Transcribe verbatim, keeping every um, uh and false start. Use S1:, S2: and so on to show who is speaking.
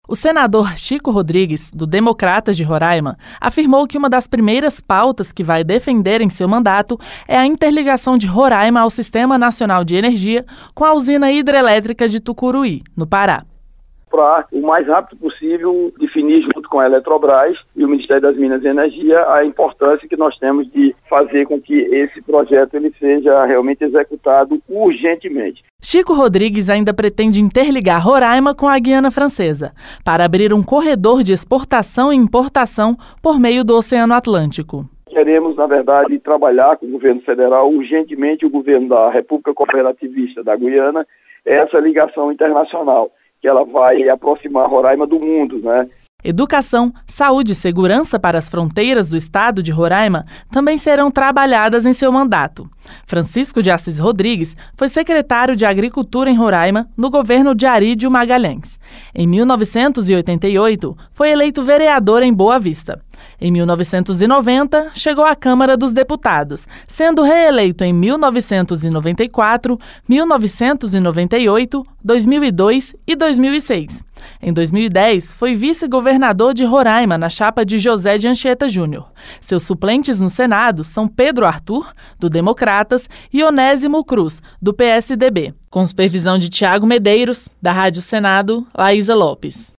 S1: O senador Chico Rodrigues, do Democratas de Roraima, afirmou que uma das primeiras pautas que vai defender em seu mandato é a interligação de Roraima ao Sistema Nacional de Energia com a usina hidrelétrica de Tucuruí, no Pará.
S2: Para, o mais rápido possível, definir junto com a Eletrobras e o Ministério das Minas e Energia a importância que nós temos de fazer com que esse projeto ele seja realmente executado urgentemente.
S1: Chico Rodrigues ainda pretende interligar Roraima com a Guiana Francesa, para abrir um corredor de exportação e importação por meio do Oceano Atlântico.
S2: Queremos, na verdade, trabalhar com o governo federal, urgentemente o governo da República Cooperativista da Guiana, essa ligação internacional, que ela vai aproximar Roraima do mundo, né?
S1: Educação, saúde e segurança para as fronteiras do estado de Roraima também serão trabalhadas em seu mandato. Francisco de Assis Rodrigues foi secretário de Agricultura em Roraima no governo de Arídio Magalhães. Em mil novecentos e oitenta e oito, foi eleito vereador em Boa Vista. Em mil novecentos e noventa, chegou à Câmara dos Deputados, sendo reeleito em mil novecentos e noventa e quatro, mil novecentos e noventa e oito, dois mil e dois e dois mil e seis. Em dois mil e dez, foi vice-governador de Roraima na chapa de José de Anchieta Júnior. Seus suplentes no Senado são Pedro Arthur, do Democratas, e Onésimo Cruz, do P S D B. Com supervisão de Tiago Medeiros, da Rádio Senado, Laísa Lopes.